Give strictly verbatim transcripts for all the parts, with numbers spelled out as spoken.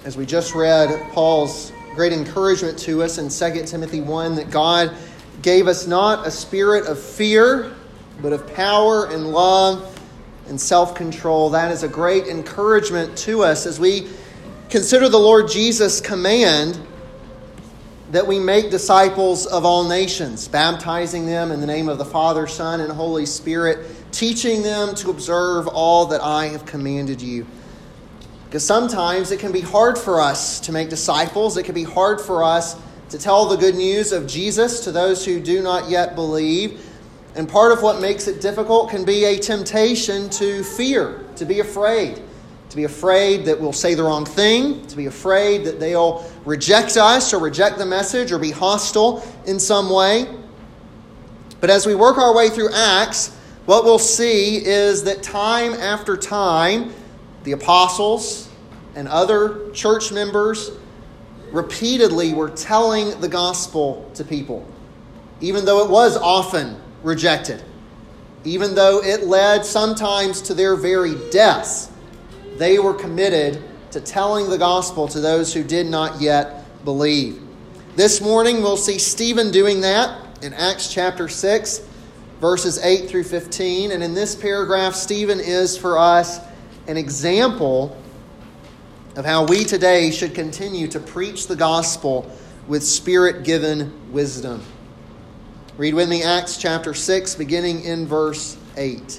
As we just read Paul's great encouragement to us in Second Timothy one, that God gave us not a spirit of fear, but of power and love and self-control. That is a great encouragement to us as we consider the Lord Jesus' command that we make disciples of all nations, baptizing them in the name of the Father, Son, and Holy Spirit, teaching them to observe all that I have commanded you. Because sometimes it can be hard for us to make disciples. It can be hard for us to tell the good news of Jesus to those who do not yet believe. And part of what makes it difficult can be a temptation to fear, to be afraid. To be afraid that we'll say the wrong thing. To be afraid that they'll reject us or reject the message or be hostile in some way. But as we work our way through Acts, what we'll see is that time after time, the apostles and other church members repeatedly were telling the gospel to people, even though it was often rejected, even though it led sometimes to their very deaths. They were committed to telling the gospel to those who did not yet believe. This morning we'll see Stephen doing that in Acts chapter six, verses eight through fifteen. And in this paragraph, Stephen is for us an example of how we today should continue to preach the gospel with Spirit-given wisdom. Read with me Acts chapter six, beginning in verse eight.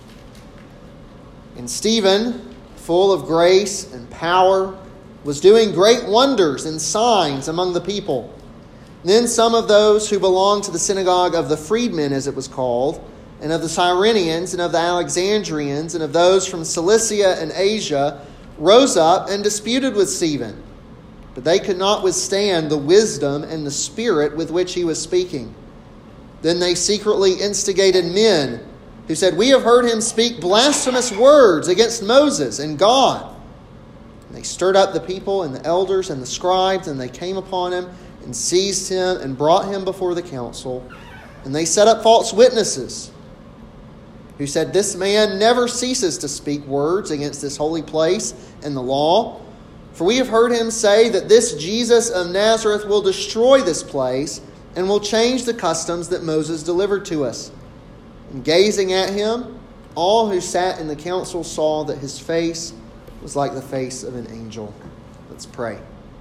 And Stephen, full of grace and power, was doing great wonders and signs among the people. Then some of those who belonged to the synagogue of the freedmen, as it was called, and of the Cyrenians, and of the Alexandrians, and of those from Cilicia and Asia, rose up and disputed with Stephen. But they could not withstand the wisdom and the spirit with which he was speaking. Then they secretly instigated men who said, "We have heard him speak blasphemous words against Moses and God." And they stirred up the people and the elders and the scribes, and they came upon him and seized him and brought him before the council. And they set up false witnesses who said, "This man never ceases to speak words against this holy place and the law. For we have heard him say that this Jesus of Nazareth will destroy this place and will change the customs that Moses delivered to us." And gazing at him, all who sat in the council saw that his face was like the face of an angel. Let's pray.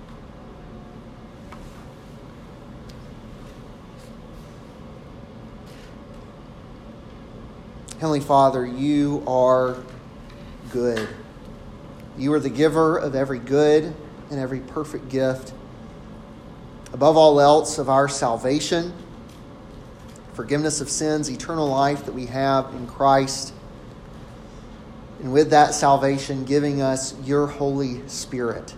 Heavenly Father, you are good. You are the giver of every good and every perfect gift. Above all else, of our salvation, forgiveness of sins, eternal life that we have in Christ. And with that salvation, giving us your Holy Spirit.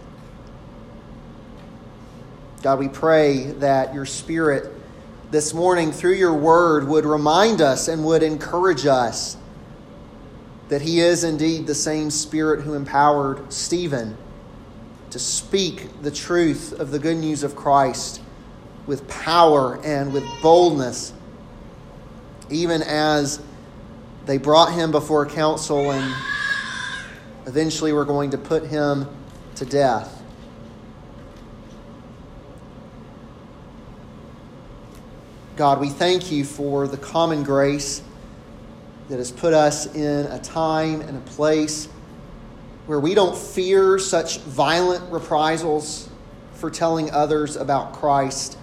God, we pray that your Spirit this morning through your word would remind us and would encourage us that he is indeed the same Spirit who empowered Stephen to speak the truth of the good news of Christ with power and with boldness, even as they brought him before council and eventually were going to put him to death. God, we thank you for the common grace that has put us in a time and a place where we don't fear such violent reprisals for telling others about Christ.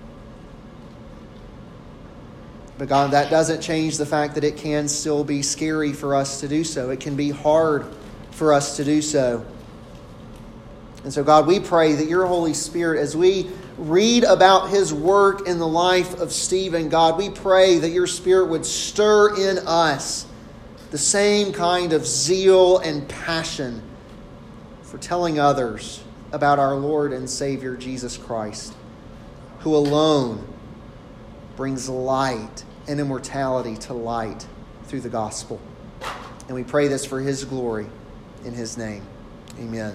But God, that doesn't change the fact that it can still be scary for us to do so. It can be hard for us to do so. And so, God, we pray that your Holy Spirit, as we read about his work in the life of Stephen, God, we pray that your Spirit would stir in us the same kind of zeal and passion for telling others about our Lord and Savior Jesus Christ, who alone brings light and immortality to light through the gospel. And we pray this for his glory in his name. Amen.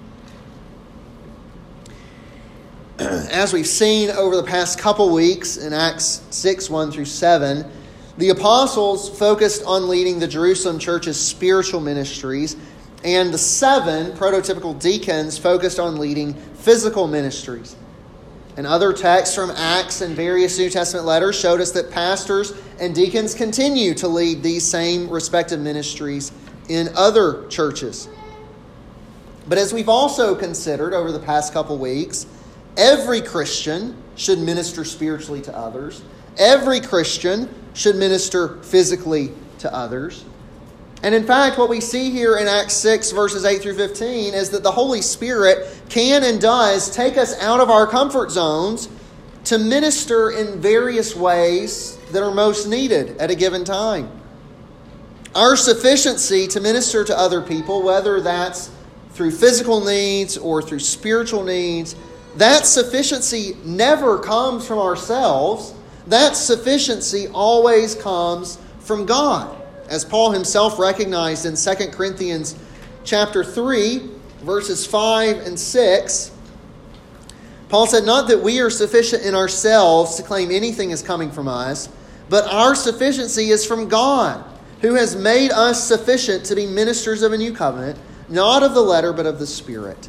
As we've seen over the past couple weeks in Acts six, one through seven, the apostles focused on leading the Jerusalem church's spiritual ministries and the seven prototypical deacons focused on leading physical ministries. And other texts from Acts and various New Testament letters showed us that pastors and deacons continue to lead these same respective ministries in other churches. But as we've also considered over the past couple weeks, every Christian should minister spiritually to others. Every Christian should minister physically to others. And in fact, what we see here in Acts six, verses eight through fifteen, is that the Holy Spirit can and does take us out of our comfort zones to minister in various ways that are most needed at a given time. Our sufficiency to minister to other people, whether that's through physical needs or through spiritual needs, that sufficiency never comes from ourselves. That sufficiency always comes from God. As Paul himself recognized in Second Corinthians chapter three, verses five and six, Paul said, "Not that we are sufficient in ourselves to claim anything is coming from us, but our sufficiency is from God, who has made us sufficient to be ministers of a new covenant, not of the letter, but of the Spirit."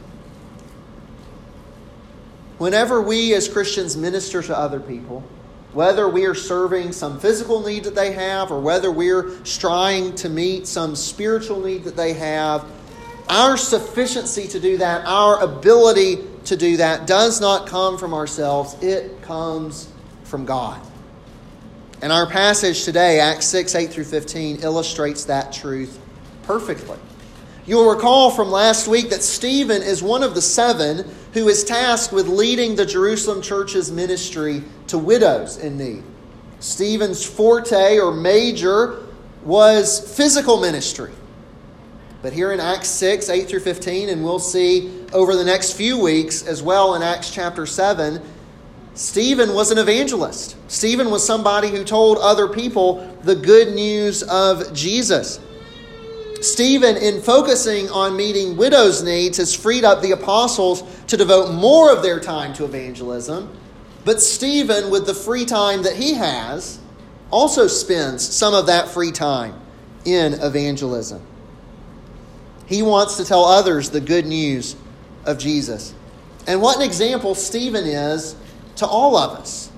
Whenever we as Christians minister to other people, whether we are serving some physical need that they have or whether we're trying to meet some spiritual need that they have, our sufficiency to do that, our ability to do that does not come from ourselves. It comes from God. And our passage today, Acts six, eight through fifteen, illustrates that truth perfectly. You'll recall from last week that Stephen is one of the seven who is tasked with leading the Jerusalem church's ministry to widows in need. Stephen's forte or major was physical ministry. But here in Acts six, eight through fifteen, and we'll see over the next few weeks as well in Acts chapter seven, Stephen was an evangelist. Stephen was somebody who told other people the good news of Jesus. Stephen, in focusing on meeting widows' needs, has freed up the apostles to devote more of their time to evangelism. But Stephen, with the free time that he has, also spends some of that free time in evangelism. He wants to tell others the good news of Jesus. And what an example Stephen is to all of us.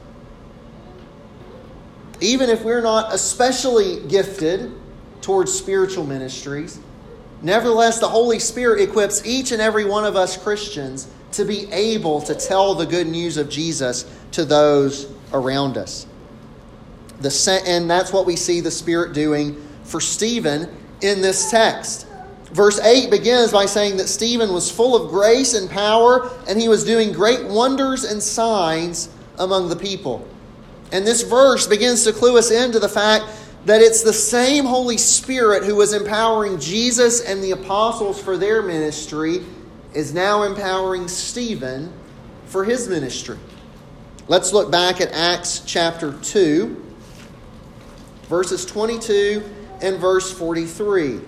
Even if we're not especially gifted towards spiritual ministries, nevertheless, the Holy Spirit equips each and every one of us Christians to be able to tell the good news of Jesus to those around us. The, and that's what we see the Spirit doing for Stephen in this text. Verse eight begins by saying that Stephen was full of grace and power, and he was doing great wonders and signs among the people. And this verse begins to clue us into the fact that it's the same Holy Spirit who was empowering Jesus and the apostles for their ministry is now empowering Stephen for his ministry. Let's look back at Acts chapter two, verses twenty-two and verse forty-three.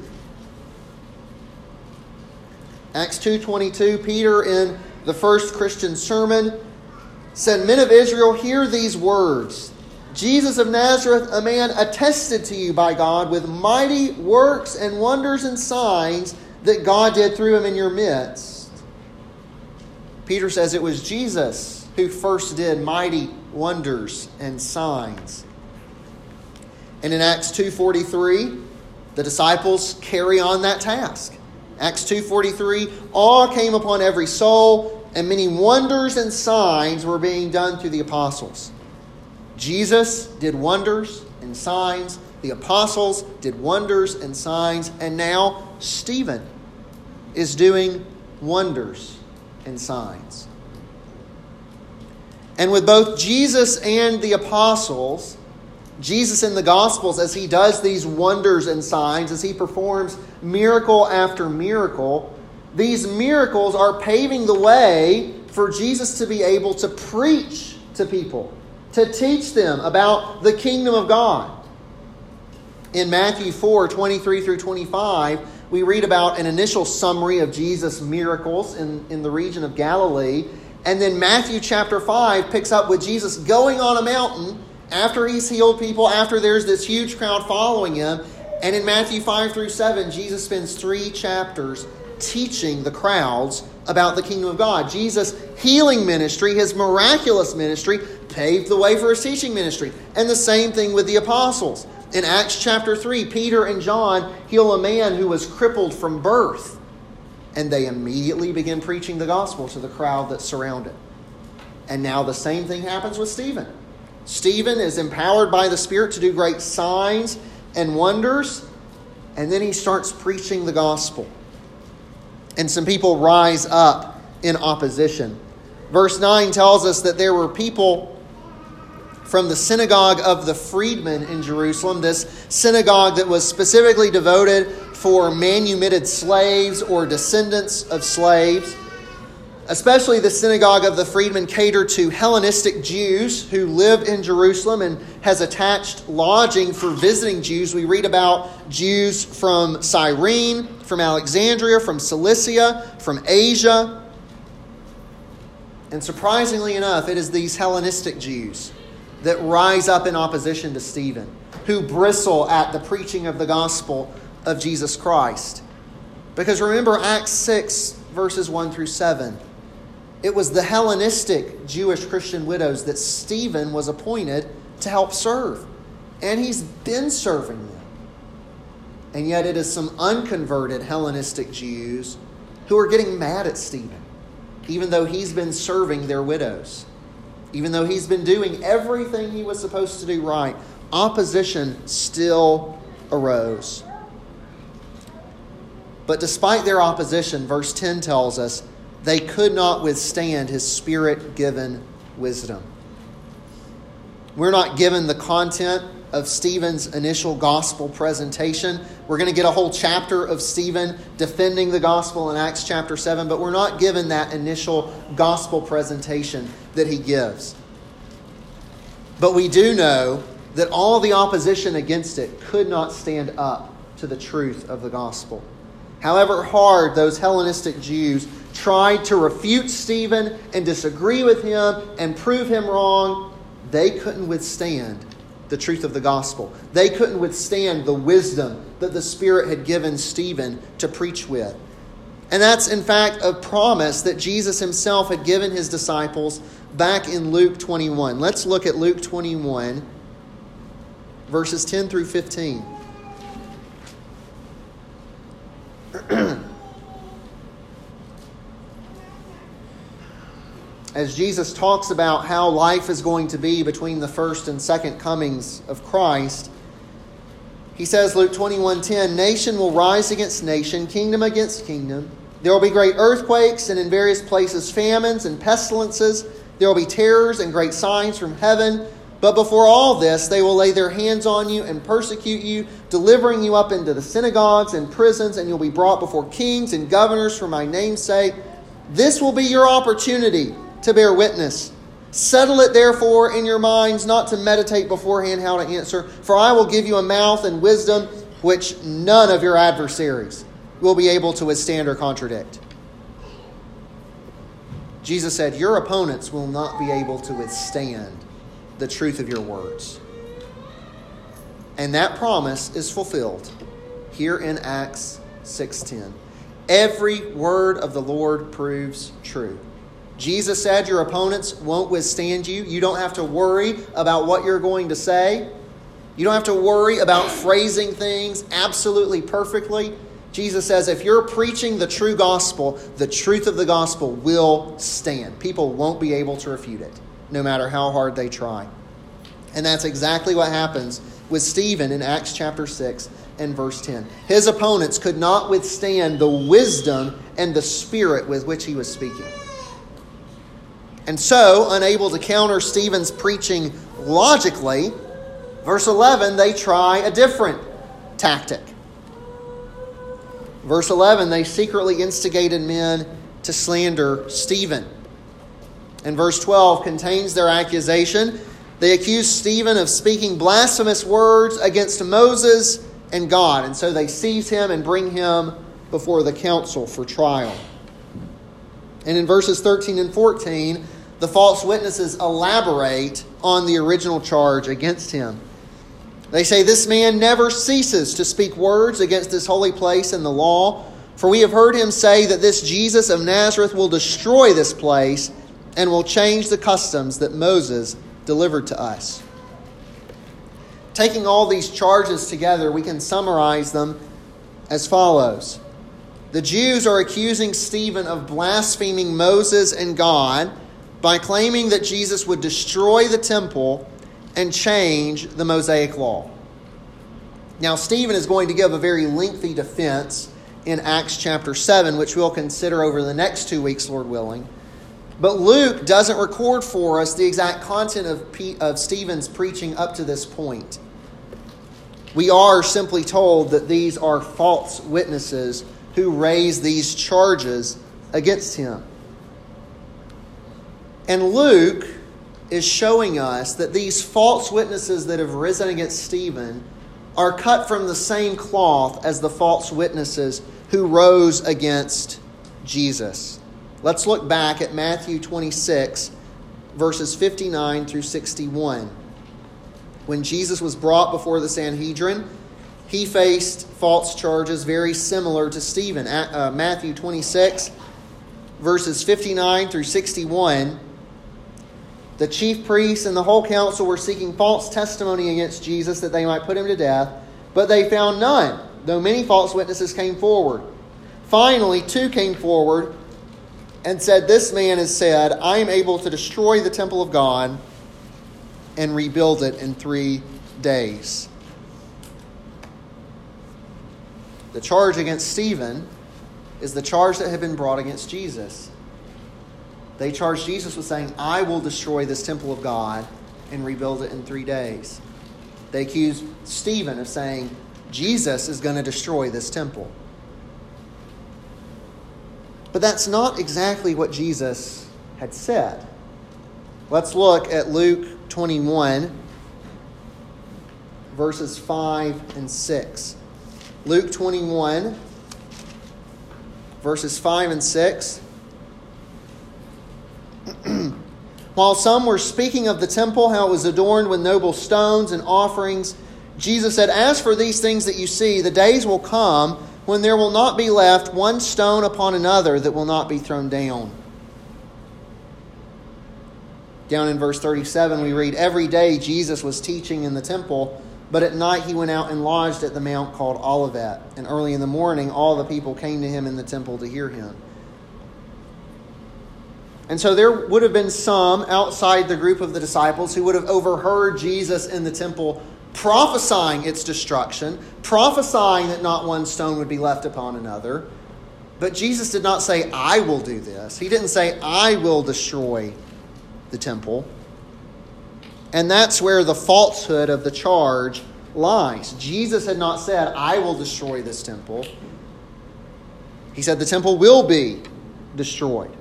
Acts two twenty-two, Peter in the first Christian sermon said, "Men of Israel, hear these words. Jesus of Nazareth, a man attested to you by God with mighty works and wonders and signs that God did through him in your midst." Peter says it was Jesus who first did mighty wonders and signs. And in Acts two forty-three, the disciples carry on that task. Acts two forty-three, awe came upon every soul, and many wonders and signs were being done through the apostles. Jesus did wonders and signs. The apostles did wonders and signs. And now Stephen is doing wonders and signs. And with both Jesus and the apostles, Jesus in the Gospels, as he does these wonders and signs, as he performs miracle after miracle, these miracles are paving the way for Jesus to be able to preach to people, to teach them about the kingdom of God. In Matthew four, twenty-three through twenty-five, we read about an initial summary of Jesus' miracles in, in the region of Galilee. And then Matthew chapter five picks up with Jesus going on a mountain after he's healed people, after there's this huge crowd following him. And in Matthew five through seven, Jesus spends three chapters teaching the crowds about the kingdom of God. Jesus' healing ministry, his miraculous ministry, paved the way for his teaching ministry. And the same thing with the apostles. In Acts chapter three, Peter and John heal a man who was crippled from birth. And they immediately begin preaching the gospel to the crowd that's surrounded. And now the same thing happens with Stephen. Stephen is empowered by the Spirit to do great signs and wonders. And then he starts preaching the gospel. And some people rise up in opposition. Verse nine tells us that there were people from the synagogue of the freedmen in Jerusalem, this synagogue that was specifically devoted for manumitted slaves or descendants of slaves. Especially the synagogue of the freedmen catered to Hellenistic Jews who lived in Jerusalem and has attached lodging for visiting Jews. We read about Jews from Cyrene, from Alexandria, from Cilicia, from Asia. And surprisingly enough, it is these Hellenistic Jews that rise up in opposition to Stephen, who bristle at the preaching of the gospel of Jesus Christ. Because remember Acts six, verses one through seven. It was the Hellenistic Jewish Christian widows that Stephen was appointed to help serve. And he's been serving them. And yet it is some unconverted Hellenistic Jews who are getting mad at Stephen, even though he's been serving their widows. Even though he's been doing everything he was supposed to do right, opposition still arose. But despite their opposition, verse ten tells us, they could not withstand his Spirit-given wisdom. We're not given the content of Stephen's initial gospel presentation. We're going to get a whole chapter of Stephen defending the gospel in Acts chapter seven, but we're not given that initial gospel presentation that he gives. But we do know that all the opposition against it could not stand up to the truth of the gospel. However hard those Hellenistic Jews tried to refute Stephen and disagree with him and prove him wrong, they couldn't withstand the truth of the gospel. They couldn't withstand the wisdom that the Spirit had given Stephen to preach with. And that's in fact a promise that Jesus himself had given his disciples back in Luke twenty-one. Let's look at Luke twenty-one, verses ten through fifteen. As Jesus talks about how life is going to be between the first and second comings of Christ, he says, Luke twenty-one ten, nation will rise against nation, kingdom against kingdom. There will be great earthquakes, and in various places famines and pestilences. There will be terrors and great signs from heaven. But before all this, they will lay their hands on you and persecute you, delivering you up into the synagogues and prisons, and you'll be brought before kings and governors for my name's sake. This will be your opportunity to bear witness. Settle it therefore in your minds not to meditate beforehand how to answer, for I will give you a mouth and wisdom which none of your adversaries will be able to withstand or contradict. Jesus said, your opponents will not be able to withstand the truth of your words. And that promise is fulfilled here in Acts six ten. Every word of the Lord proves true. Jesus said your opponents won't withstand you. You don't have to worry about what you're going to say. You don't have to worry about phrasing things absolutely perfectly. Jesus says if you're preaching the true gospel, the truth of the gospel will stand. People won't be able to refute it, no matter how hard they try. And that's exactly what happens with Stephen in Acts chapter six and verse ten. His opponents could not withstand the wisdom and the spirit with which he was speaking. And so, unable to counter Stephen's preaching logically, verse eleven, they try a different tactic. Verse eleven, they secretly instigated men to slander Stephen. And verse twelve contains their accusation. They accused Stephen of speaking blasphemous words against Moses and God. And so they seize him and bring him before the council for trial. And in verses thirteen and fourteen, the false witnesses elaborate on the original charge against him. They say, "This man never ceases to speak words against this holy place and the law. For we have heard him say that this Jesus of Nazareth will destroy this place and will change the customs that Moses delivered to us." Taking all these charges together, we can summarize them as follows. The Jews are accusing Stephen of blaspheming Moses and God by claiming that Jesus would destroy the temple and change the Mosaic law. Now, Stephen is going to give a very lengthy defense in Acts chapter seven, which we'll consider over the next two weeks, Lord willing. But Luke doesn't record for us the exact content of, P- of Stephen's preaching up to this point. We are simply told that these are false witnesses who raise these charges against him. And Luke is showing us that these false witnesses that have risen against Stephen are cut from the same cloth as the false witnesses who rose against Jesus. Let's look back at Matthew twenty-six, verses fifty-nine through sixty-one. When Jesus was brought before the Sanhedrin, he faced false charges very similar to Stephen. Uh, Matthew twenty-six, verses fifty-nine through sixty-one. The chief priests and the whole council were seeking false testimony against Jesus that they might put him to death, but they found none, though many false witnesses came forward. Finally, two came forward and said, "This man has said, I am able to destroy the temple of God and rebuild it in three days." The charge against Stephen is the charge that had been brought against Jesus. They charged Jesus with saying, "I will destroy this temple of God and rebuild it in three days." They accused Stephen of saying, Jesus is going to destroy this temple. But that's not exactly what Jesus had said. Let's look at Luke twenty-one, verses five and six. Luke twenty-one, verses five and six. While some were speaking of the temple, how it was adorned with noble stones and offerings, Jesus said, "As for these things that you see, the days will come when there will not be left one stone upon another that will not be thrown down." Down in verse thirty-seven, we read, "Every day Jesus was teaching in the temple, but at night he went out and lodged at the mount called Olivet. And early in the morning, all the people came to him in the temple to hear him." And so there would have been some outside the group of the disciples who would have overheard Jesus in the temple prophesying its destruction, prophesying that not one stone would be left upon another. But Jesus did not say, "I will do this." He didn't say, "I will destroy the temple." And that's where the falsehood of the charge lies. Jesus had not said, "I will destroy this temple." He said the temple will be destroyed.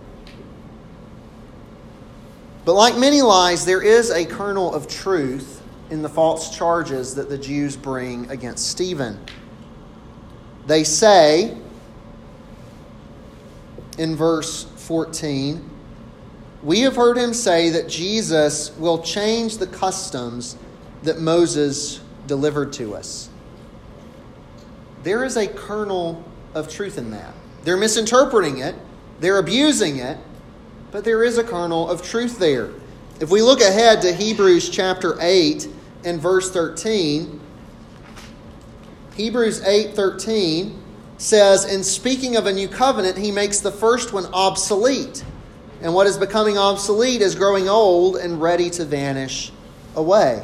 But like many lies, there is a kernel of truth in the false charges that the Jews bring against Stephen. They say in verse fourteen, "We have heard him say that Jesus will change the customs that Moses delivered to us." There is a kernel of truth in that. They're misinterpreting it. They're abusing it. But there is a kernel of truth there. If we look ahead to Hebrews chapter eight and verse thirteen, Hebrews eight thirteen says, "In speaking of a new covenant, he makes the first one obsolete. And what is becoming obsolete is growing old and ready to vanish away."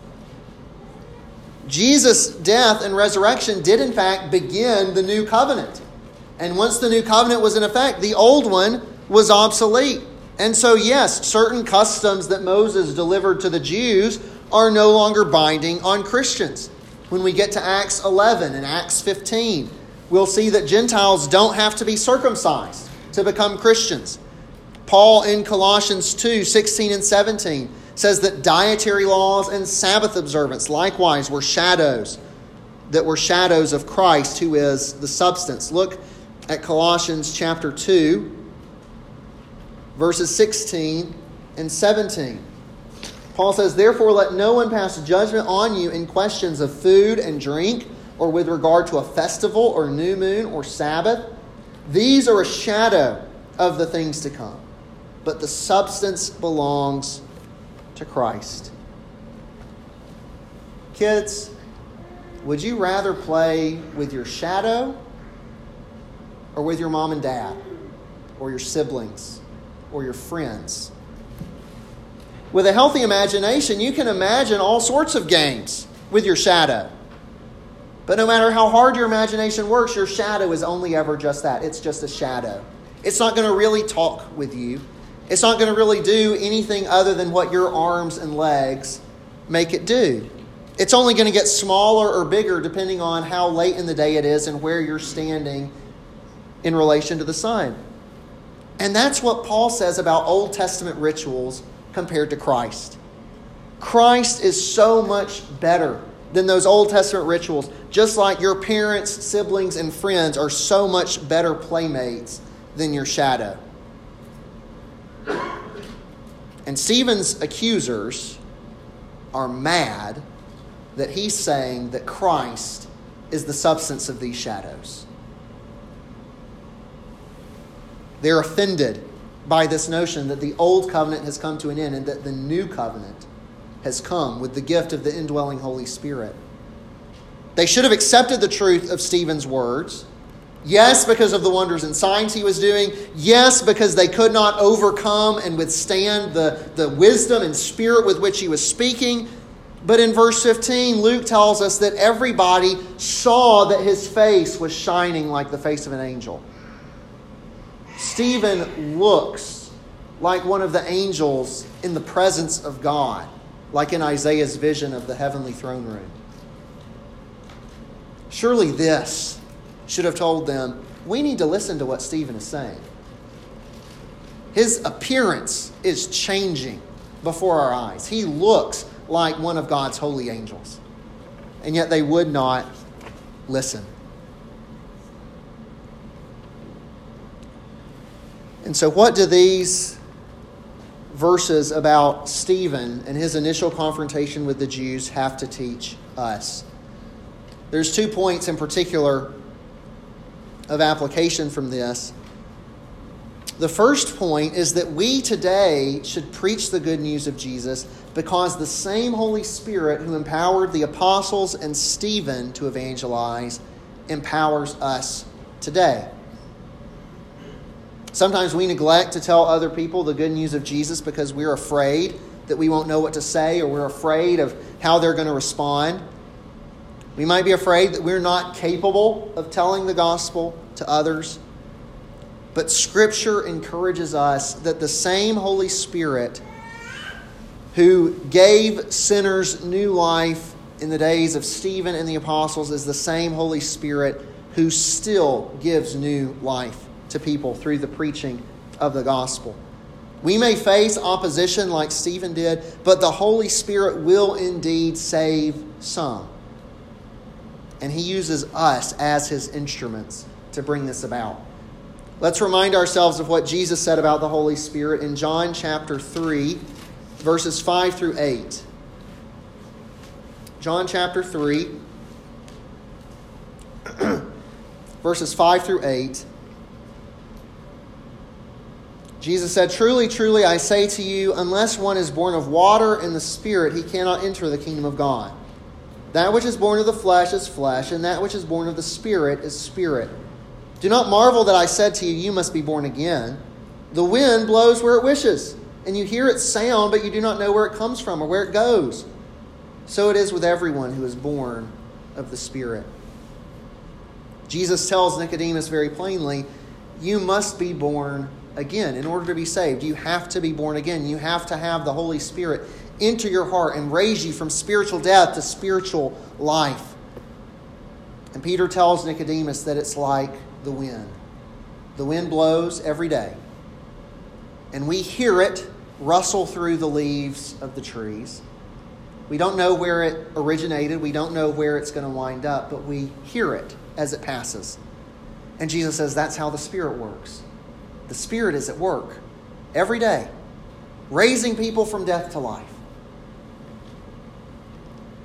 Jesus' death and resurrection did in fact begin the new covenant. And once the new covenant was in effect, the old one was obsolete. And so, yes, certain customs that Moses delivered to the Jews are no longer binding on Christians. When we get to Acts eleven and Acts fifteen, we'll see that Gentiles don't have to be circumcised to become Christians. Paul in Colossians two sixteen and seventeen says that dietary laws and Sabbath observance likewise were shadows, that were shadows of Christ, who is the substance. Look at Colossians chapter two, verses sixteen and seventeen. Paul says, therefore let no one pass judgment on you in questions of food and drink, or with regard to a festival or new moon or Sabbath. These are a shadow of the things to come, but the substance belongs to Christ. Kids, would you rather play with your shadow or with your mom and dad or your siblings or your friends? With a healthy imagination, you can imagine all sorts of games with your shadow. But no matter how hard your imagination works, your shadow is only ever just that. It's just a shadow. It's not going to really talk with you. It's not going to really do anything other than what your arms and legs make it do. It's only going to get smaller or bigger depending on how late in the day it is and where you're standing in relation to the sun. And that's what Paul says about Old Testament rituals compared to Christ. Christ is so much better than those Old Testament rituals, just like your parents, siblings, and friends are so much better playmates than your shadow. And Stephen's accusers are mad that he's saying that Christ is the substance of these shadows. They're offended by this notion that the old covenant has come to an end and that the new covenant has come with the gift of the indwelling Holy Spirit. They should have accepted the truth of Stephen's words. Yes, because of the wonders and signs he was doing. Yes, because they could not overcome and withstand the, the wisdom and spirit with which he was speaking. But in verse fifteen, Luke tells us that everybody saw that his face was shining like the face of an angel. Stephen looks like one of the angels in the presence of God, like in Isaiah's vision of the heavenly throne room. Surely this should have told them, we need to listen to what Stephen is saying. His appearance is changing before our eyes. He looks like one of God's holy angels. And yet they would not listen. And so what do these verses about Stephen and his initial confrontation with the Jews have to teach us? There's two points in particular of application from this. The first point is that we today should preach the good news of Jesus because the same Holy Spirit who empowered the apostles and Stephen to evangelize empowers us today. Sometimes we neglect to tell other people the good news of Jesus because we're afraid that we won't know what to say, or we're afraid of how they're going to respond. We might be afraid that we're not capable of telling the gospel to others. But Scripture encourages us that the same Holy Spirit who gave sinners new life in the days of Stephen and the apostles is the same Holy Spirit who still gives new life to people through the preaching of the gospel. We may face opposition like Stephen did, but the Holy Spirit will indeed save some. And he uses us as his instruments to bring this about. Let's remind ourselves of what Jesus said about the Holy Spirit in John chapter three, verses five through eight. John chapter three, verses five through eight. Jesus said, "Truly, truly, I say to you, unless one is born of water and the Spirit, he cannot enter the kingdom of God. That which is born of the flesh is flesh, and that which is born of the Spirit is spirit. Do not marvel that I said to you, you must be born again. The wind blows where it wishes, and you hear its sound, but you do not know where it comes from or where it goes. So it is with everyone who is born of the Spirit." Jesus tells Nicodemus very plainly, you must be born again. In order to be saved, you have to be born again. You have to have the Holy Spirit enter your heart and raise you from spiritual death to spiritual life. And Peter tells Nicodemus that it's like the wind. The wind blows every day, and we hear it rustle through the leaves of the trees. We don't know where it originated. We don't know where it's going to wind up, but we hear it as it passes. And Jesus says that's how the Spirit works. The Spirit is at work every day, raising people from death to life.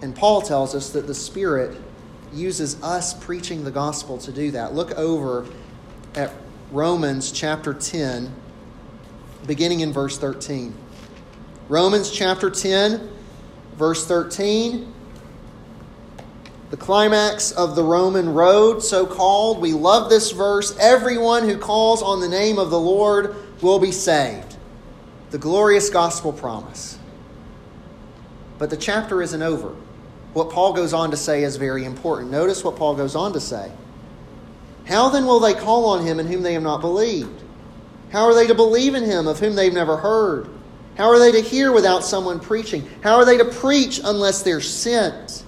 And Paul tells us that the Spirit uses us preaching the gospel to do that. Look over at Romans chapter ten, beginning in verse thirteen. Romans chapter ten, verse thirteen. The climax of the Roman road, so called. We love this verse. Everyone who calls on the name of the Lord will be saved. The glorious gospel promise. But the chapter isn't over. What Paul goes on to say is very important. Notice what Paul goes on to say. How then will they call on him in whom they have not believed? How are they to believe in him of whom they've never heard? How are they to hear without someone preaching? How are they to preach unless they're sent?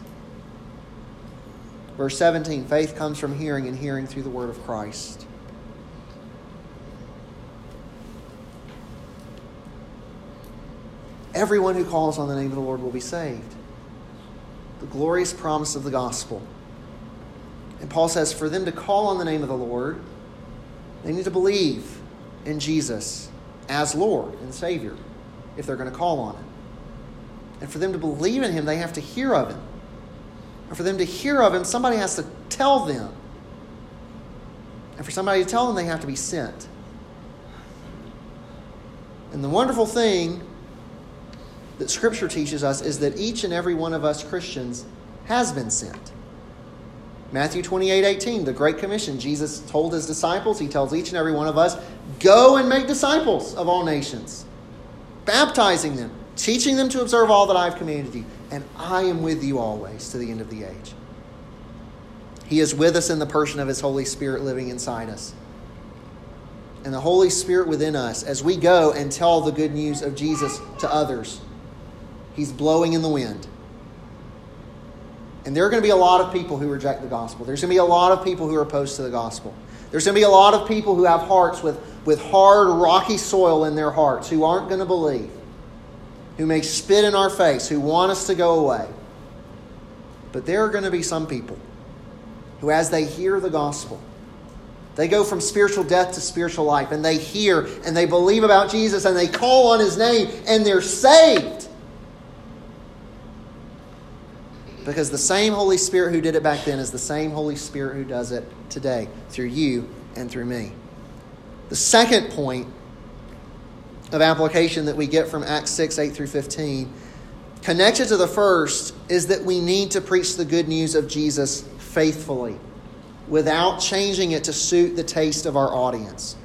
Verse seventeen, faith comes from hearing, and hearing through the word of Christ. Everyone who calls on the name of the Lord will be saved. The glorious promise of the gospel. And Paul says for them to call on the name of the Lord, they need to believe in Jesus as Lord and Savior if they're going to call on Him. And for them to believe in Him, they have to hear of Him. And for them to hear of Him, somebody has to tell them. And for somebody to tell them, they have to be sent. And the wonderful thing that Scripture teaches us is that each and every one of us Christians has been sent. Matthew twenty-eight eighteen, the Great Commission. Jesus told His disciples, He tells each and every one of us, go and make disciples of all nations, baptizing them, teaching them to observe all that I have commanded you, and I am with you always to the end of the age. He is with us in the person of His Holy Spirit living inside us. And the Holy Spirit within us, as we go and tell the good news of Jesus to others, He's blowing in the wind. And there are going to be a lot of people who reject the gospel. There's going to be a lot of people who are opposed to the gospel. There's going to be a lot of people who have hearts with, with hard, rocky soil in their hearts, who aren't going to believe, who may spit in our face, who want us to go away. But there are going to be some people who, as they hear the gospel, they go from spiritual death to spiritual life, and they hear and they believe about Jesus and they call on His name and they're saved. Because the same Holy Spirit who did it back then is the same Holy Spirit who does it today through you and through me. The second point of application that we get from Acts six, eight through fifteen, connected to the first, is that we need to preach the good news of Jesus faithfully, without changing it to suit the taste of our audience.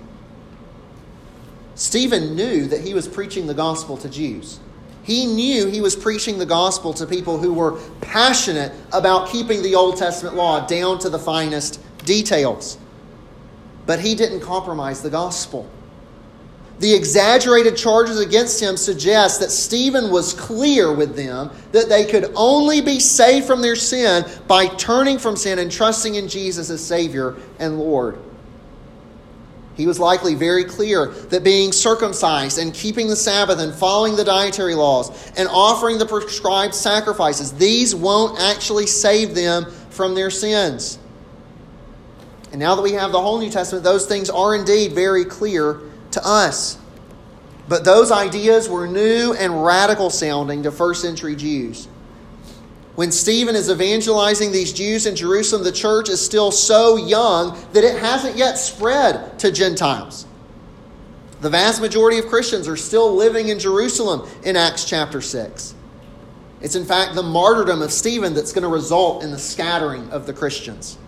Stephen knew that he was preaching the gospel to Jews. He knew he was preaching the gospel to people who were passionate about keeping the Old Testament law down to the finest details. But he didn't compromise the gospel. The exaggerated charges against him suggest that Stephen was clear with them that they could only be saved from their sin by turning from sin and trusting in Jesus as Savior and Lord. He was likely very clear that being circumcised and keeping the Sabbath and following the dietary laws and offering the prescribed sacrifices, these won't actually save them from their sins. And now that we have the whole New Testament, those things are indeed very clear to us. But those ideas were new and radical sounding to first century Jews. When Stephen is evangelizing these Jews in Jerusalem, the church is still so young that it hasn't yet spread to Gentiles. The vast majority of Christians are still living in Jerusalem in Acts chapter six. It's in fact the martyrdom of Stephen that's going to result in the scattering of the Christians.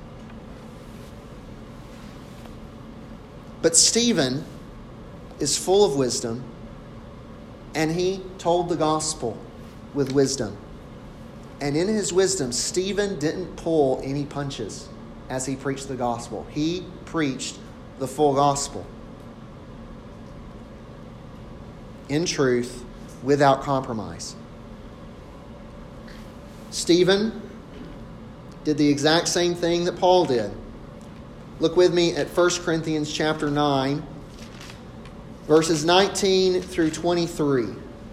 But Stephen is full of wisdom, and he told the gospel with wisdom. And in his wisdom, Stephen didn't pull any punches as he preached the gospel. He preached the full gospel in truth, without compromise. Stephen did the exact same thing that Paul did. Look with me at First Corinthians chapter nine, verses nineteen through twenty-three.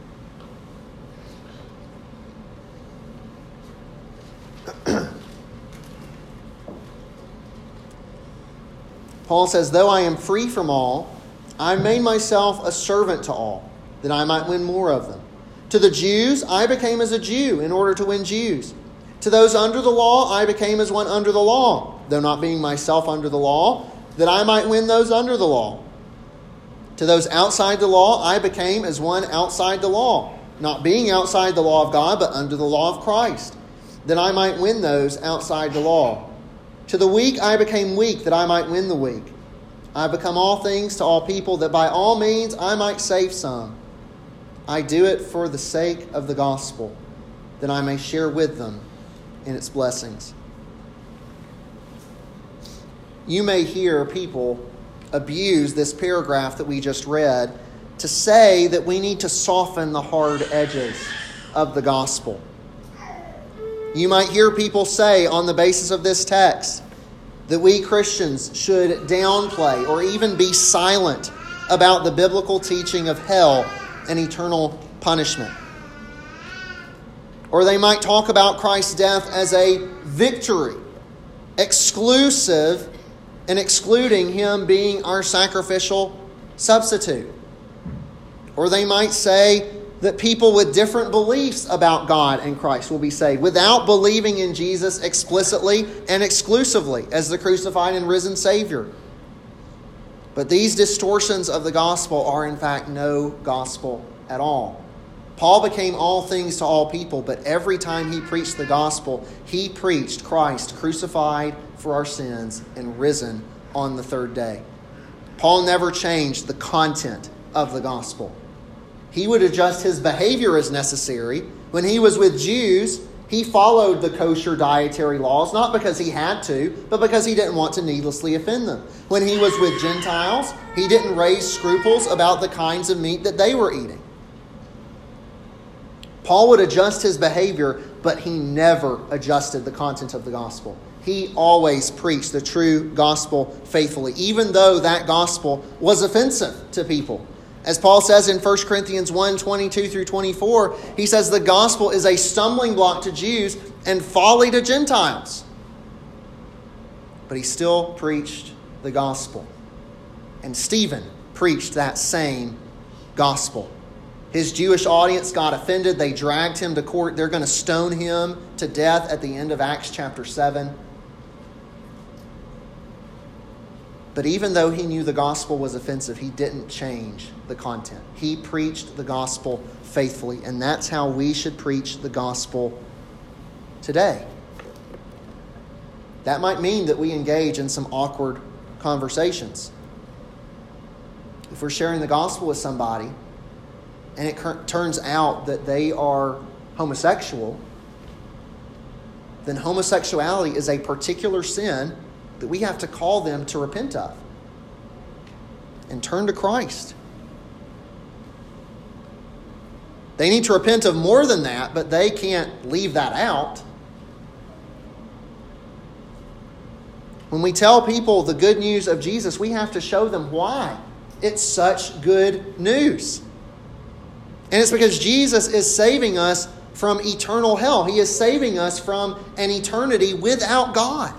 Paul says, though I am free from all, I made myself a servant to all, that I might win more of them. To the Jews, I became as a Jew in order to win Jews. To those under the law, I became as one under the law, though not being myself under the law, that I might win those under the law. To those outside the law, I became as one outside the law, not being outside the law of God, but under the law of Christ, that I might win those outside the law. To the weak, I became weak, that I might win the weak. I have become all things to all people, that by all means I might save some. I do it for the sake of the gospel, that I may share with them in its blessings. You may hear people abuse this paragraph that we just read to say that we need to soften the hard edges of the gospel. You might hear people say on the basis of this text that we Christians should downplay or even be silent about the biblical teaching of hell and eternal punishment. Or they might talk about Christ's death as a victory, exclusive and excluding Him being our sacrificial substitute. Or they might say that people with different beliefs about God and Christ will be saved without believing in Jesus explicitly and exclusively as the crucified and risen Savior. But these distortions of the gospel are in fact no gospel at all. Paul became all things to all people, but every time he preached the gospel, he preached Christ crucified for our sins and risen on the third day. Paul never changed the content of the gospel. He would adjust his behavior as necessary. When he was with Jews, he followed the kosher dietary laws, not because he had to, but because he didn't want to needlessly offend them. When he was with Gentiles, he didn't raise scruples about the kinds of meat that they were eating. Paul would adjust his behavior, but he never adjusted the content of the gospel. He always preached the true gospel faithfully, even though that gospel was offensive to people. As Paul says in First Corinthians one, twenty-two through twenty-four, he says the gospel is a stumbling block to Jews and folly to Gentiles. But he still preached the gospel. And Stephen preached that same gospel. His Jewish audience got offended. They dragged him to court. They're going to stone him to death at the end of Acts chapter seven. But even though he knew the gospel was offensive, he didn't change the content. He preached the gospel faithfully, and that's how we should preach the gospel today. That might mean that we engage in some awkward conversations. If we're sharing the gospel with somebody, and it turns out that they are homosexual, then homosexuality is a particular sin that we have to call them to repent of and turn to Christ. They need to repent of more than that, but they can't leave that out. When we tell people the good news of Jesus, we have to show them why it's such good news. And it's because Jesus is saving us from eternal hell. He is saving us from an eternity without God.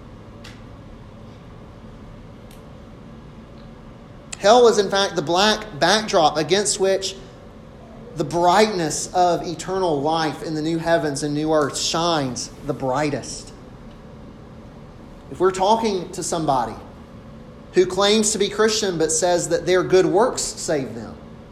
Hell is, in fact, the black backdrop against which the brightness of eternal life in the new heavens and new earth shines the brightest. If we're talking to somebody who claims to be Christian but says that their good works save them,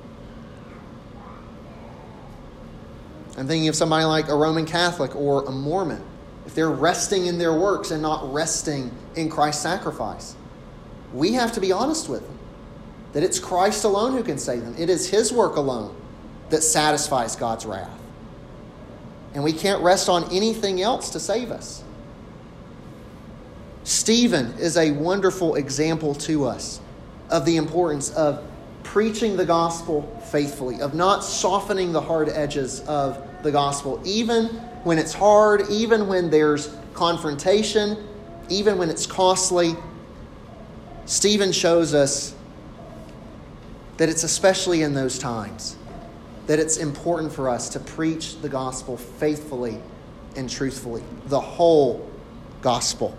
I'm thinking of somebody like a Roman Catholic or a Mormon. If they're resting in their works and not resting in Christ's sacrifice, we have to be honest with them. That it's Christ alone who can save them. It is His work alone that satisfies God's wrath. And we can't rest on anything else to save us. Stephen is a wonderful example to us of the importance of preaching the gospel faithfully, of not softening the hard edges of the gospel, even when it's hard, even when there's confrontation, even when it's costly. Stephen shows us that it's especially in those times that it's important for us to preach the gospel faithfully and truthfully, the whole gospel.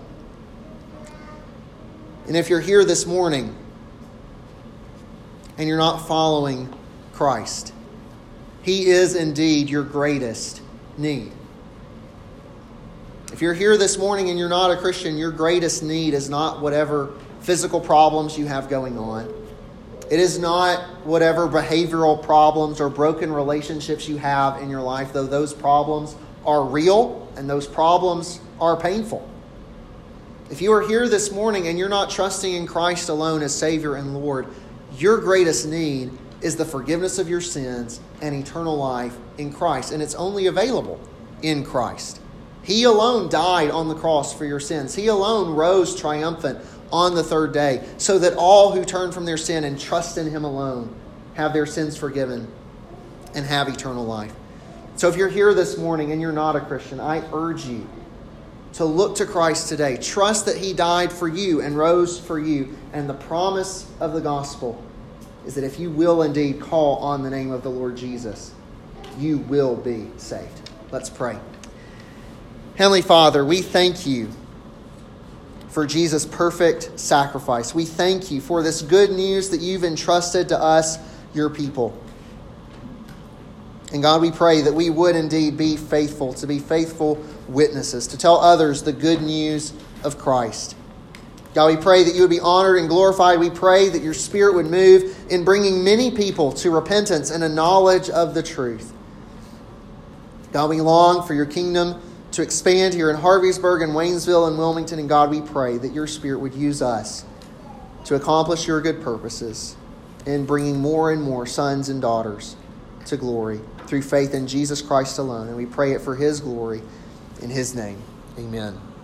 And if you're here this morning and you're not following Christ, He is indeed your greatest need. If you're here this morning and you're not a Christian, your greatest need is not whatever physical problems you have going on. It is not whatever behavioral problems or broken relationships you have in your life, though those problems are real and those problems are painful. If you are here this morning and you're not trusting in Christ alone as Savior and Lord, your greatest need is the forgiveness of your sins and eternal life in Christ. And it's only available in Christ. He alone died on the cross for your sins. He alone rose triumphant on the third day so that all who turn from their sin and trust in Him alone have their sins forgiven and have eternal life. So if you're here this morning and you're not a Christian, I urge you to look to Christ today. Trust that He died for you and rose for you. And the promise of the gospel is that if you will indeed call on the name of the Lord Jesus, you will be saved. Let's pray. Heavenly Father, we thank you for Jesus' perfect sacrifice. We thank you for this good news that you've entrusted to us, your people. And God, we pray that we would indeed be faithful, to be faithful witnesses, to tell others the good news of Christ. God, we pray that you would be honored and glorified. We pray that your Spirit would move in bringing many people to repentance and a knowledge of the truth. God, we long for your kingdom to expand here in Harveysburg and Waynesville and Wilmington. And God, we pray that your Spirit would use us to accomplish your good purposes in bringing more and more sons and daughters to glory through faith in Jesus Christ alone. And we pray it for His glory in His name. Amen.